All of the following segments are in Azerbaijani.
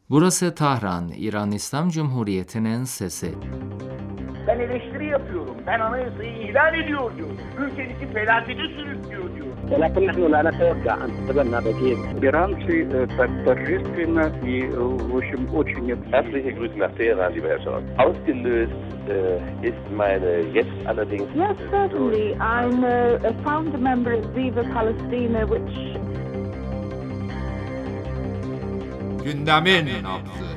Burası Tahran, İran İslam Cumhuriyeti'nin sesi. Ben eleştiri yapıyorum. Ben anayasayı ihlal ediyor diyorum. Ülkemizi felakete sürüklüyor diyor. ولكن نحن لا نتوقع أن تتبنى بديل. Иранцы торжественно и, в общем, очень... Herzliche Grüße nach Teheran, lieber Herr Scholz. Ausgelöst ist meine jetzt allerdings... Yes, certainly. I'm a founder member of Viva Palestina, which... Gündemin nabzı.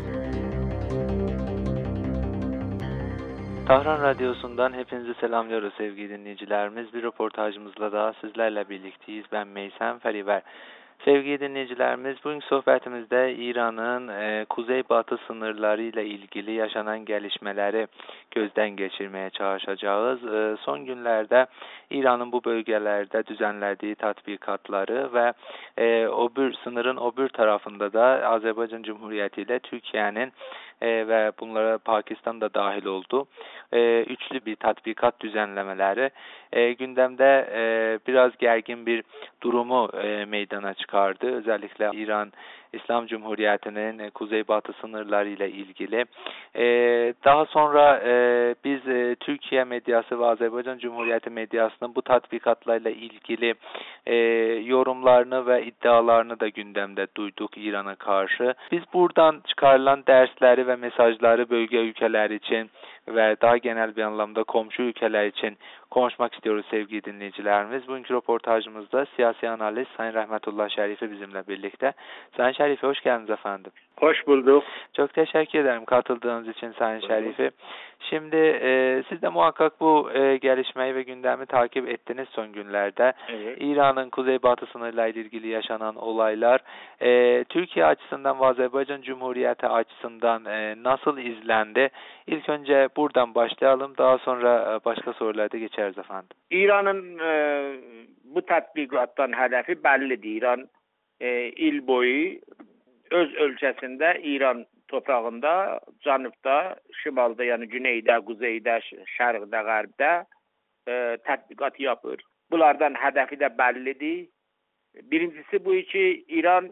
Tahran Radyosu'ndan hepinizi selamlıyoruz sevgili dinleyicilerimiz. Bir röportajımızla daha sizlerle birlikteyiz. Ben Meysem Feriver. Sevgili dinleyicilerimiz, bugünkü sohbetimizde İran'ın kuzey-batı sınırları ile ilgili yaşanan gelişmeleri gözden geçirmeye çalışacağız. Son günlerde İran'ın bu bölgelerde düzenlediği tatbikatları ve sınırın öbür tarafında da Azerbaycan Cumhuriyeti ile Türkiye'nin ve bunlara Pakistan da dahil oldu. Üçlü bir tatbikat düzenlemeleri gündemde biraz gergin bir durumu meydana çıkardı. Özellikle İran İslam Cumhuriyeti'nin kuzeybatı sınırları ile ilgili. Daha sonra biz Türkiye medyası ve Azerbaycan Cumhuriyeti medyasının bu tatbikatlarla ilgili yorumlarını ve iddialarını da gündemde duyduk İran'a karşı. Biz buradan çıkarılan dersleri ve mesajları bölge ülkeler için ve daha genel bir anlamda komşu ülkeler için konuşmak istiyoruz sevgili dinleyicilerimiz. Bugünkü röportajımızda siyasi analist Sayın Rahmetullah Şerifi bizimle birlikte. Sayın Şerifi hoş geldiniz efendim. Hoş bulduk. Çok teşekkür ederim katıldığınız için Sayın Şerifi. Şimdi siz de muhakkak bu gelişmeyi ve gündemi takip ettiniz son günlerde. Evet. İran'ın kuzeybatı sınırlarıyla ilgili yaşanan olaylar Türkiye açısından ve Azerbaycan Cumhuriyeti açısından nasıl izlendi? İlk önce buradan başlayalım. Daha sonra başka sorulara da geçeriz efendim. İran'ın bu tatbikattan hedefi bellidir. İran il boyu öz ölçesinde İran toprağında, canıbda, şimalda yani güneyde, kuzeyde, şərqdə, qərbdə tatbikat yapır. Bunlardan hedefi de bellidir. Birincisi bu ki İran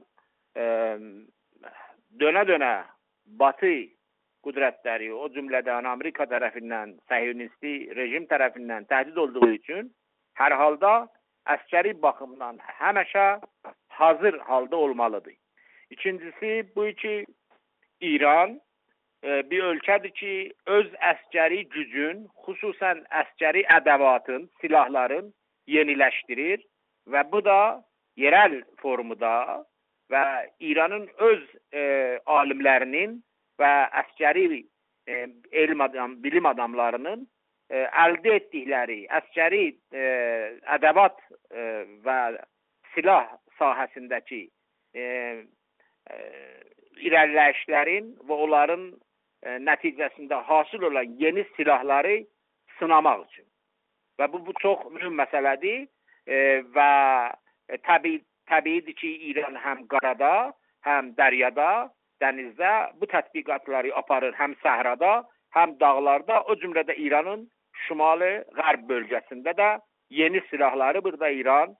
döne Batı kudretleri, o cümleden Amerika tarafından, Sahiyonisti rejim tarafından tehdit olduğu için her halda askeri bakımdan həmişə hazır halda olmalıdır. İkincisi bu ki İran bir ölkədir ki öz əskeri gücün, xüsusən əskeri ədəvatın, silahların yeniləşdirir və bu da yerel formuda və İranın öz alimlərinin və əskeri bilim adamlarının əldə etdikləri əskeri ədəvat və silah sahəsindəki irəliləyişlərin və onların nəticəsində hasil olan yeni silahları sınamaq üçün. Və bu çox mühüm məsələdir və təbiidir ki, İran həm qarada, həm dəryada, dənizdə bu tətbiqatları aparır, həm səhrada, həm dağlarda, o cümlədə İranın şimali qərb bölgəsində də yeni silahları burada İran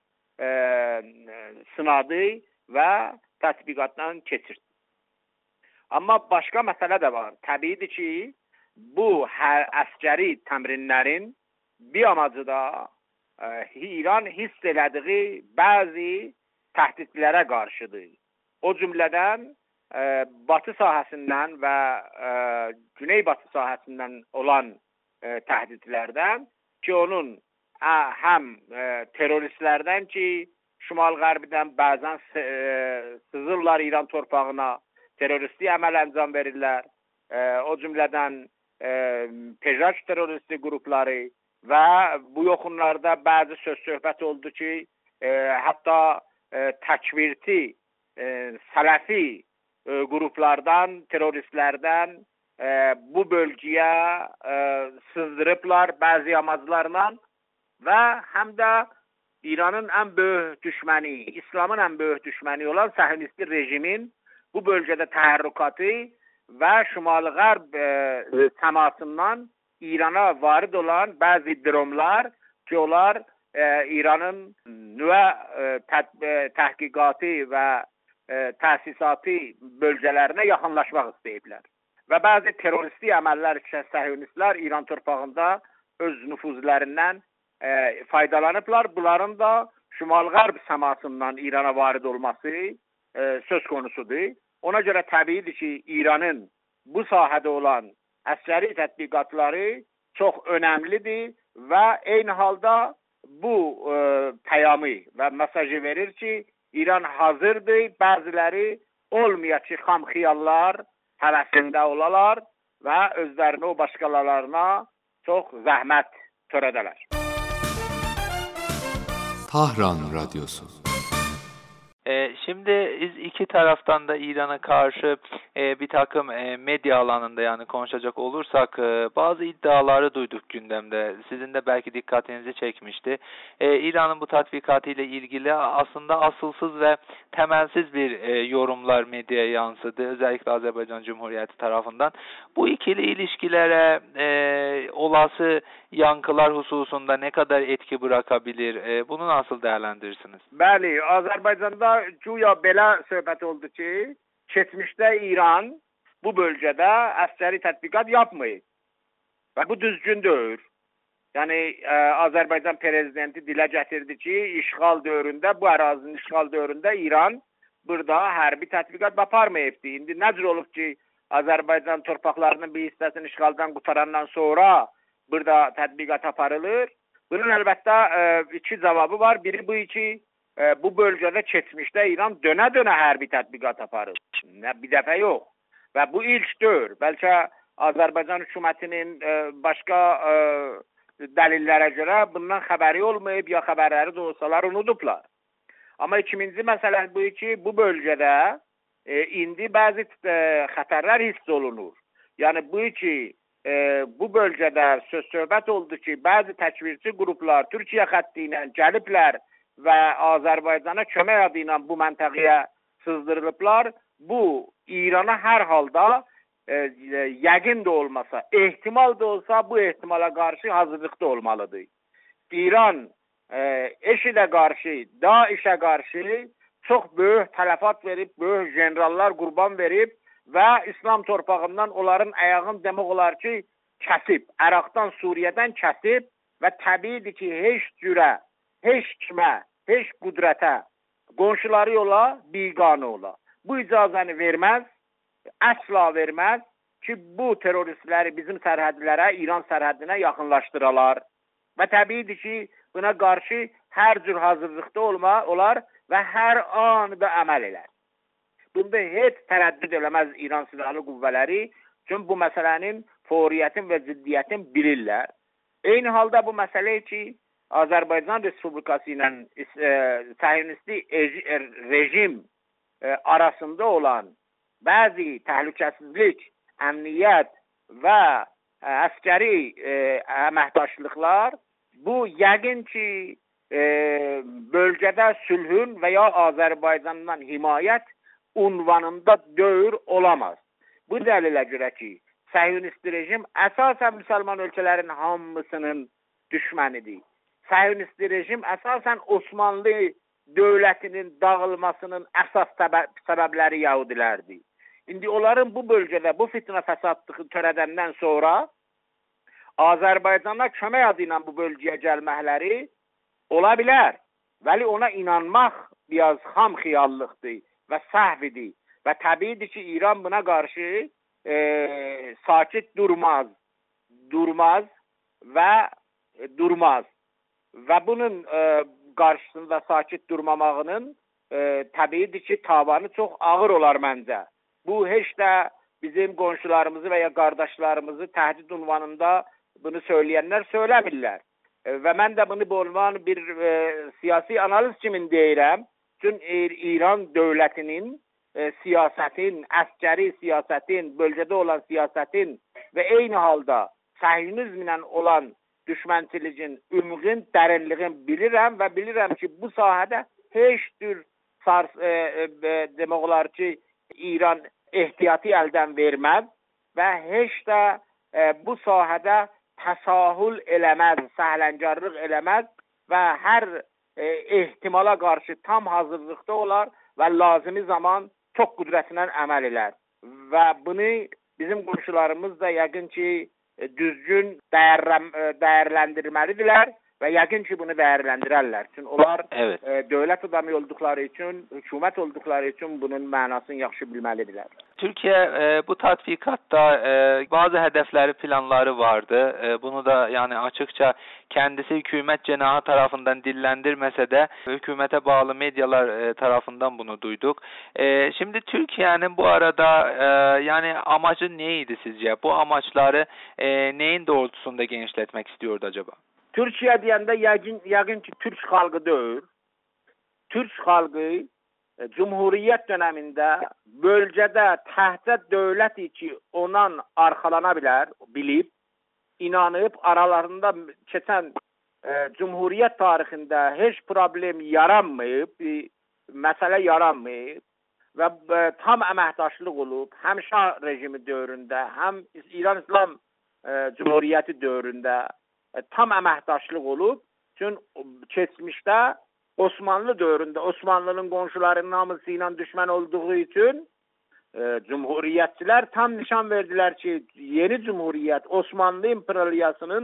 sınadı və tətbiqatdan keçirdi. Amma başqa məsələ də var. Təbiidir ki, bu əskeri təmrinlərin bir amacı da İran hiss elədiyi bəzi təhdidlərə qarşıdır. O cümlədən batı sahəsindən və güneybatı sahəsindən olan təhdidlərdən ki, onun həm teröristlərdən ki, şimal-qərbdən bəzən sızırlar İran torpağına, teröristi əməl əncam verirlər. O cümlədən Pejaj teröristi qrupları və bu yaxınlarda bəzi söz-söhbət oldu ki, hətta təkvirti, sələfi qruplardan, teröristlərdən bu bölgəyə sızdırıblar bəzi amaclarla və həm də İranın ən böyük düşməni, İslamın ən böyük düşməni olan Sahiyonisti rejimin bu bölgədə təharrükatı və şimal-qərb səmasından İrana varid olan bəzi dronlar ki, onlar İranın nüvə təhqiqatı və təsisatı bölgələrinə yaxınlaşmaq istəyiblər. Və bəzi terroristi əməllər üçün səhyonistlər İran torpağında öz nüfuzlərindən faydalanıblar. Bunların da şimal-qərb səmasından İrana varid olması söz konusudur. Ona görə təbiidir ki, İranın bu sahədə olan əskəri tətbiqatları çox önəmlidir və eyni halda bu peyamı və mesajı verir ki, İran hazırdır, bəziləri olmayacaq xam xiyallar həvəsində olalar və özlərini o başqalarına çox zəhmət törədələr. Tahran Radyosu. Şimdi iki taraftan da İran'a karşı bir takım medya alanında yani konuşacak olursak bazı iddiaları duyduk gündemde. Sizin de belki dikkatinizi çekmişti. İran'ın bu tatbikatı ile ilgili aslında asılsız ve temelsiz bir yorumlar medyaya yansıdı. Özellikle Azerbaycan Cumhuriyeti tarafından. Bu ikili ilişkilere olası yankılar hususunda ne kadar etki bırakabilir? Bunu nasıl değerlendirirsiniz? Bəli, Azərbaycanda güya belə söhbət oldu ki, keçmişdə İran bu bölgədə əskəri tətbiqat yapmayıb. Və bu düzgün deyil. Yəni, Azərbaycan prezidenti dilə gətirdi ki, işğal dövründə, bu ərazinin işğal dövründə İran burada hərbi tətbiqat aparmayıbdı. İndi nə cür olub ki, Azərbaycan torpaqlarının bir hissəsini işğaldan qutarandan sonra burada tətbiqat aparılır? Bunun əlbəttə iki cavabı var. Biri bu ki, bu bölgədə keçmişdə İran dönə-dönə hərbi tətbiqat aparır. Bir dəfə yox. Və bu ilk deyil. Bəlkə Azərbaycan hökumətinin başqa dəlillərə görə bundan xəbəri olmayıb, ya xəbərləri də olsalar unudublar. Amma ikinci məsələ bu ki, bu bölgədə indi bəzi xətərlər hiss olunur. Yəni bu ki, bu bölgədə söz-söhbət oldu ki, bəzi təkvirçi qruplar Türkiyə xətti ilə gəliblər və Azərbaycana kömək adı ilə bu məntəqəyə sızdırılıblar. Bu, İrana hər halda yəqin də olmasa, ehtimal da olsa, bu ehtimala qarşı hazırlıqda olmalıdır. İran IŞİDə qarşı, DAEŞə qarşı çox böyük tələfat verib, böyük generallar qurban verib və İslam torpağından onların ayağını demək olar ki, kəsib, Əraqdan, Suriyədən kəsib və təbiidir ki, heç cürə, heç kimə, heç qüdrətə, qonşuları ola, biganə ola. Bu icazəni verməz, əsla verməz ki, bu teröristləri bizim sərhədlərə, İran sərhədinə yaxınlaşdıralar. Və təbiidir ki, buna qarşı hər cür hazırlıqda olar və hər anında əməl elər. Bunda heç tərəddüd eləməz İran silahlı qüvvələri, çünki bu məsələnin fəaliyyətin və ciddiyyətin bilirlər. Eyni halda bu məsələ ki, Azərbaycan Respublikası ilə səhyonisti rejim arasında olan bəzi təhlükəsizlik, əmniyyət və əskəri əməkdaşlıqlar bu yəqin ki, bölgədə sülhün və ya Azərbaycandan himayət unvanında döyür olamaz. Bu dəlilə görə ki, səhyonisti rejim əsasən müsəlman ölkələrin hamısının düşmənidir. Səhyonisti rejim əsasən Osmanlı dövlətinin dağılmasının əsas səbəbləri Yahudilərdir. İndi onların bu bölgədə bu fitnə fəsadlığı törədəndən sonra Azərbaycana kömək adı ilə bu bölgəyə gəlməkləri ola bilər. Vəli ona inanmaq biraz xam xiyallıqdır və səhvidir. Və təbiidir ki, İran buna qarşı sakit durmaz. Və bunun qarşısında sakit durmamağının təbiidir ki, tavanı çox ağır olar məncə. Bu, heç də bizim qonşularımızı və ya qardaşlarımızı təhdid unvanında bunu söyləyənlər söyləmirlər. Və mən də bunu bolman bir siyasi analiz kimi deyirəm. Çünki İran dövlətinin siyasətin, əskəri siyasətin, bölgədə olan siyasətin və eyni halda səhyonizmlə olan düşmənçiliyin, ümüğün, dərinliğin bilirəm və bilirəm ki, bu sahədə heç tür demək olar ki, İran ehtiyatı əldən verməz və heç də bu sahədə təsahül eləməz, səhlənkarlıq eləməz və hər ehtimala qarşı tam hazırlıqda olar və lazımi zaman çox qüdrətlə əməl elər. Və bunu bizim qonşularımız da yəqin ki, düzgün dəyərləndirməlidirlər və yəqin ki, bunu dəyərləndirərlər. Çünki onlar dövlət adamı olduqları üçün, hökumət olduqları üçün bunun mənasını yaxşı bilməlidirlər. Türkiye bu tatbikatta bazı hedefleri, planları vardı. Bunu da yani açıkça kendisi hükümet cenahı tarafından dillendirmese de hükümete bağlı medyalar tarafından bunu duyduk. Şimdi Türkiye'nin bu arada yani amacı neydi sizce? Bu amaçları neyin doğrultusunda genişletmek istiyordu acaba? Türkiye deyəndə yəqin ki, Türk xalqı deyil. Türk xalqı Cumhuriyyət dönemində bölgədə təhdə dövlət ki, ondan arxalana bilib, inanıb, aralarında keçən Cumhuriyyət tarixində heç problem yaranmayıb, məsələ yaranmayıb və tam əməkdaşlıq olub, həm Şah rejimi dövründə, həm İran İslam Cumhuriyyəti dövründə tam əməkdaşlıq olub. Çünki keçmişdə Osmanlı dövründə Osmanlının qonşularının hamısı ilə düşmən olduğu üçün Cumhuriyyətçilər tam nişan verdilər ki, yeni Cumhuriyyət Osmanlı İmperialiyasının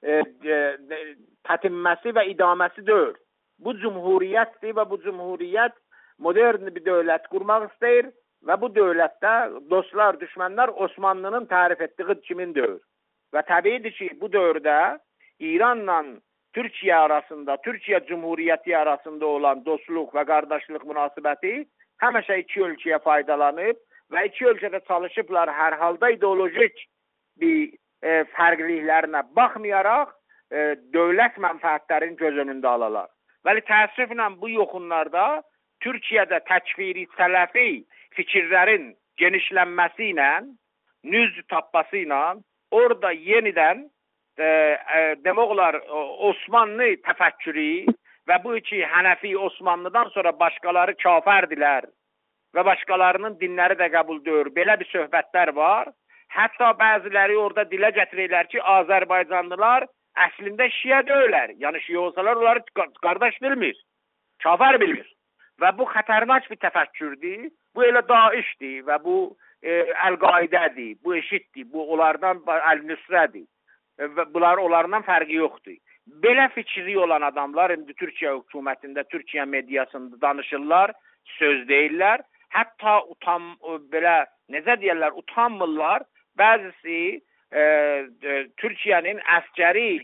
tətinməsi və idaməsi deyil. Bu Cumhuriyyətdir və bu Cumhuriyyət modern bir dövlət qurmaq istəyir və bu dövlətdə dostlar, düşmənlər Osmanlının tərif etdiyi kimin deyil. Və təbiidir ki, bu dövrdə İranla Türkiye arasında, Türkiye Cumhuriyyəti arasında olan dostluq və qardaşlıq münasibəti həmişə iki ölkəyə faydalanıb və iki ölkədə çalışıblar hər halda ideolojik bir fərqliliklərinə baxmayaraq dövlət mənfəətlərini göz önündə alalar. Bəli, təəssüflə bu yoxunlarda Türkiyədə təkfiri sələfi fikirlərin genişlənməsi ilə, nüz tapması ilə orada yenidən demək olar Osmanlı təfəkkürü və bu iki Hənəfi Osmanlıdan sonra başqaları kafərdilər və başqalarının dinləri də qəbul deyir. Belə bir söhbətlər var. Hətta bəziləri orada dilə gətirirlər ki, Azərbaycanlılar əslində şiə deyirlər. Yəni şiə olsalar onları qardaş bilmir, kafər bilmir. Və bu xətərnak bir təfəkkürdür. Bu elə Daişdir və bu Əl-Qaidədir, bu eşitdir, bu onlardan Əl-Nüsrədir. Və bunlar onlardan fərqi yoxdur. Belə fikri olan adamlar indi Türkiyə hökumətində, Türkiyə mediasında danışırlar, söz deyirlər. Hətta belə necə deyirlər, utanmırlar. Bəzisi Türkiyənin əskəri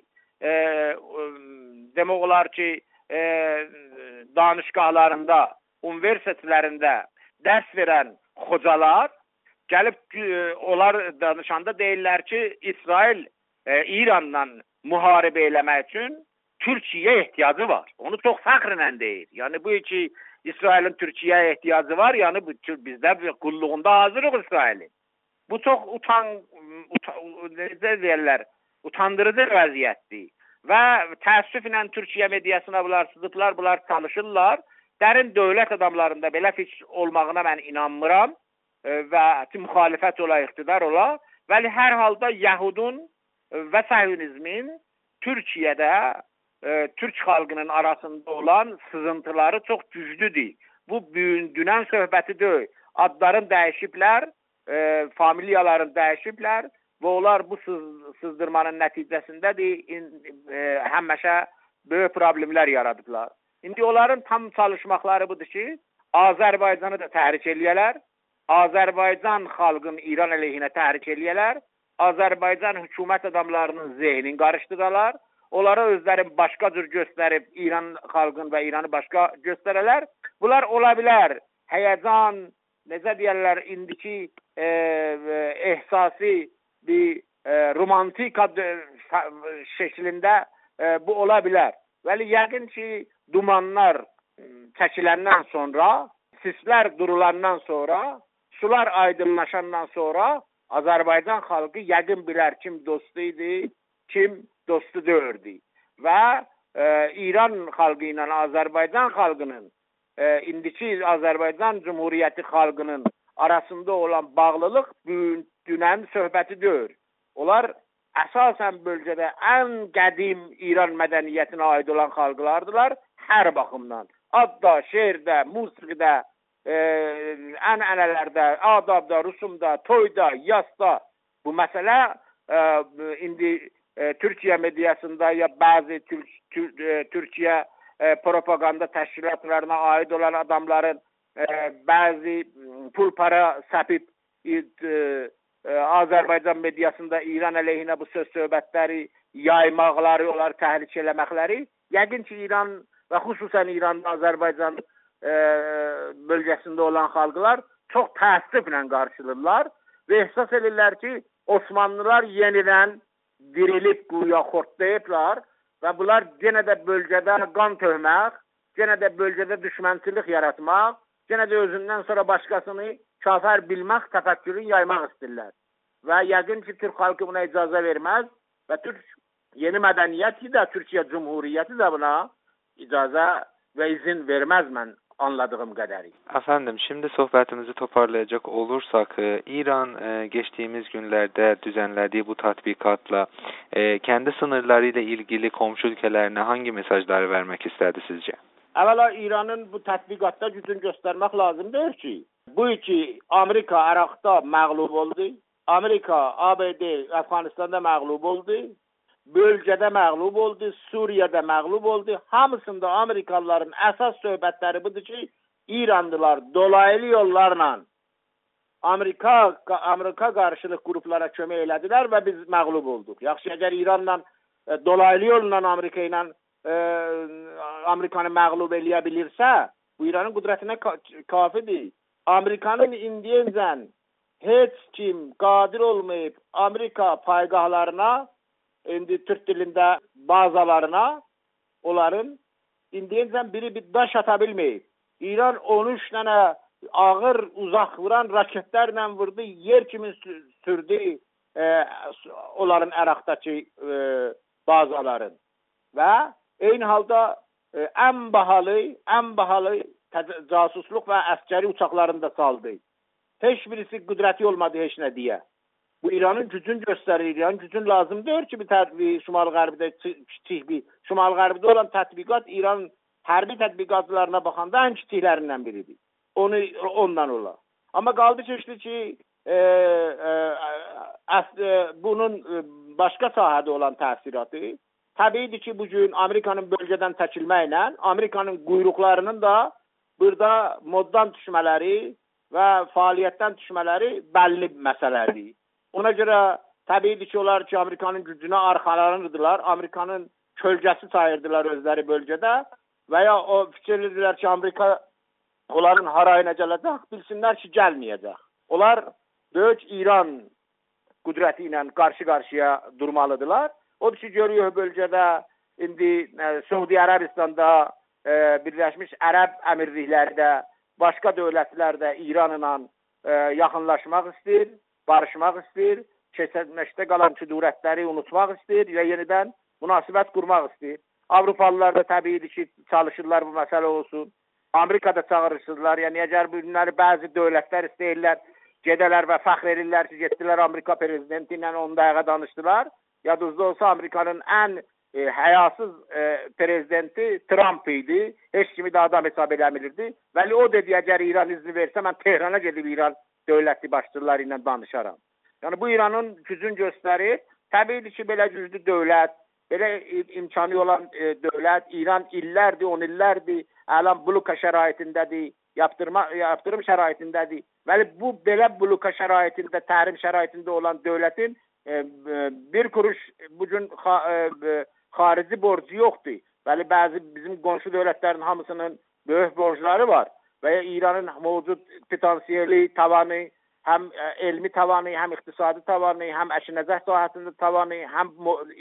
demək olar ki, danışqahlarında, universitetlərində dərs verən xocalar gəlib onlar danışanda deyirlər ki, İsrail İranla müharibə eləmək üçün Türkiyəyə ehtiyacı var. Onu çox fəxrlə deyir. Yəni bu ki, İsrailin Türkiyəyə ehtiyacı var, yəni bizdə qulluğunda hazırıq İsrailin. Bu çox utandırıcı vəziyyətdir. Və təəssüflə Türkiyə mediasına bunlar sızıblar, bunlar çalışırlar. Dərin dövlət adamlarında belə fikir olmağına mən inanmıram və müxalifət ola, iqtidar ola. Vəli hər halda Yəhudun və Səhiyonizmin Türkiyədə Türk xalqının arasında olan sızıntıları çox güclüdür. Bu dünən söhbəti deyil. Adların dəyişiblər, familiyaların dəyişiblər və onlar bu sızdırmanın nəticəsində həmişə böyük problemlər yaradıblar. İndi onların tam çalışmaqları budur ki, Azərbaycanı da təhrik eləyələr, Azərbaycan xalqın İran əleyhinə təhrik eləyələr, Azərbaycan hökumət adamlarının zehnini qarışdıralar, onlara özlərin başqa cür göstərib İran xalqın və İranı başqa göstərələr. Bunlar ola bilər, həyəcan, necə deyərlər, indiki ehsasi bir romantik şəklində bu ola bilər. Vəli yəqin ki, dumanlar çəkiləndən sonra, sislər durulandan sonra, sular aydınlaşandan sonra Azərbaycan xalqı yəqin bilər kim dostu idi, kim dostu deyirdi. Və İran xalqı ilə Azərbaycan xalqının, indiki Azərbaycan Cumhuriyyəti xalqının arasında olan bağlılıq dünən söhbəti deyir. Onlar əsasən bölgədə ən qədim İran mədəniyyətinə aid olan xalqlardılar hər baxımdan. Adda, şeirdə, musiqidə, ənənələrdə, adabda, rüsumda, toyda, yasda bu məsələ indi Türkiyə mediasında ya bəzi Türkiyə propaganda təşkilatlarına aid olan adamların bəzi pul para səpib Azərbaycan mediasında İran əleyhinə bu söz söhbətləri yaymaqları, onları təhrik eləməkləri yəqin ki, İran və xüsusən İranın Azərbaycan bölgəsində olan xalqlar çox təəssüflə qarşılayırlar və ehsas edirlər ki, Osmanlılar yenidən dirilib quyuya xortlayıblar və bunlar yenə də bölgədə qan töhmək, yenə də bölgədə düşmənçilik yaratmaq, yenə də özündən sonra başqasını kafir bilmək təfəkkürünü yaymaq istəyirlər. Və yəqin ki, Türk xalqı buna icazə verməz və yeni mədəniyyəti də, Türkiyə Cumhuriyyəti də buna icazə və izin verməz mən anladığım qədəri. Efendim, şimdi sohbetimizi toparlayacak olursak, İran geçtiğimiz günlerde düzenlediği bu tatbikatla kendi sınırlarıyla ilgili komşu ülkelerine hangi mesajları vermek istedi sizce? Əvvəla İranın bu tətbiqatda gücünü göstərmək lazımdır ki, bu iki Amerika Əraqda məğlub oldu, Amerika, ABD, Əfqanistanda məğlub oldu, bölgədə məğlub oldu, Suriyada məğlub oldu. Hamısında Amerikalıların əsas söhbətləri budur ki, İranlılar dolaylı yollarla Amerika qarşılıq qruplara kömək elədilər və biz məğlub olduq. Yaxşı, əgər İranla dolaylı yolla Amerikanı məğlub eləyə bilirsə, bu İranın qüdrətinə kafidir. Amerikanın indiyəcən heç kim qadir olmayıb Amerika paygahlarına, indi Türk dilində bazalarına, onların indiyəcən biri bir daş ata bilməyib. İran 13 dənə ağır, uzaq vuran raketlərlə vurdu, yer kimi sürdü onların Əraqdakı bazaların. Və eyni halda ən bahalı casusluq və əskəri uçaqlarını da saldı. Heç birisi qüdrəti olmadı heç nə deyə. Bu İranın gücünü göstərir. İranın gücün lazımdır ki, bir Şimal-Qərbdə olan tətbiqat İranın hərbi tətbiqatlarına baxanda ən kiçiklərindən biridir. Ondan ola. Amma qaldı keçdi ki, bunun başqa sahədə olan təsiratı təbiidir ki, bugün Amerikanın bölgədən çəkilməklə Amerikanın quyruqlarının da burada moddan düşmələri və fəaliyyətdən düşmələri bəlli məsələdir. Ona görə təbiidir ki, onlar ki, Amerikanın gücünə arxalanırdılar, Amerikanın kölgəsi sayırdılar özləri bölgədə və ya o fikirlidirlər ki, Amerika onların harayına gələcək, bilsinlər ki, gəlməyəcək. Onlar böyük İran qüdrəti ilə qarşı-qarşıya durmalıdırlar. Odur ki, görüyor bölgədə indi Suudi Ərəbistanda, Birləşmiş Ərəb Əmirlikləri də, başqa dövlətlər də İranla yaxınlaşmaq istəyir, barışmaq istəyir, keçmişdə qalan küdurətləri unutmaq istəyir və yenidən münasibət qurmaq istəyir. Avropalılar da təbiidir ki, çalışırlar bu məsələ olsun. Amerikada çağırırsınlar. Yəni, əgər bu günləri bəzi dövlətlər istəyirlər, gedələr və fəxr edirlər ki, getdilər Amerika prezidenti ilə 10 dəqiqə danışdılar. Yadınızda olsa Amerikanın ən həyasız prezidenti Trump idi. Heç kimi də adam hesab eləmirdi. Vəli o dedi, əgər İran izni versə, mən Tehrana gedib İran dövlətli başçıları ilə danışaram. Yəni, bu İranın gücünü göstərir. Təbiidir ki, belə güclü dövlət, belə imkanı olan dövlət, İran illərdir, 10 illərdir, əlam bloka şəraitindədir, yaptırım şəraitindədir. Vəli bu belə bloka şəraitində, təhrim şəraitində olan dövlətin bir kuruş bugün xarici borcu yoxdur. Vəli bəzi bizim qonşu dövlətlərin hamısının böyük borcları var. Və ya İranın mövcud potansiyeli tavanı, həm elmi tavanı, həm iqtisadi tavanı, həm əşinəcək sahəsində tavanı, həm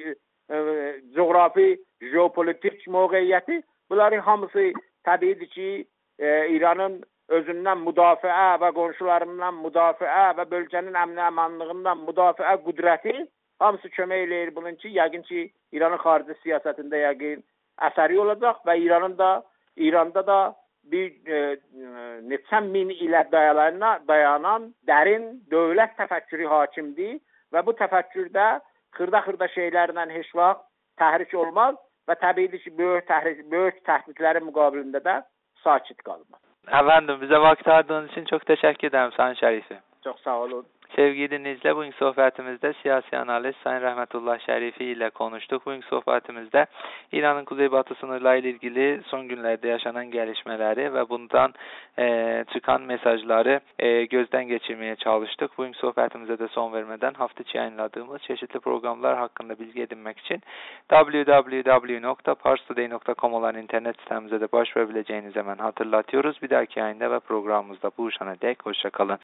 coğrafi, jeopolitik mövqeyiyyəti, bunların hamısı təbiidir ki, İranın özündən müdafiə və qonşularından müdafiə və bölgənin əmni-əmanlığından müdafiə qüdrəti hamısı kömək eləyir bunun ki, yəqin ki, İranın xarici siyasətində yəqin əsəri olacaq və İranda da bir neçə min ilə dayanan dərin dövlət təfəkkürü hakimdir və bu təfəkkürdə xırda şeylərlə heç vaxt təhrik olmaz və təbiidir ki, böyük təhdidlərin müqabilində də sakit qalmaz. Efendim, bize vakit ayırdığınız için çok teşekkür ederim Sayın Şerifi. Çox sağ olun. Sevgili dinleyiciler, bugünkü sohbətimizdə siyasi analist Sayın Rəhmətullah Şərifi ilə konuşduq. Bugünkü sohbətimizdə İranın kuzeybatı sınırları ilə ilgili son günlərdə yaşanan gəlişmələri və bundan çıxan mesajları gözdən geçirməyə çalışdıq. Bugünkü sohbətimizə də son vermədən hafta içi yayınladığımız çeşitli programlar haqqında bilgi edinmək üçün www.parstoday.com olan internet sitemizə də baş verə biləcəyinizi hemen hatırlatıyoruz. Bir dahaki yayında ve programımızda buluşana dek hoşça kalın.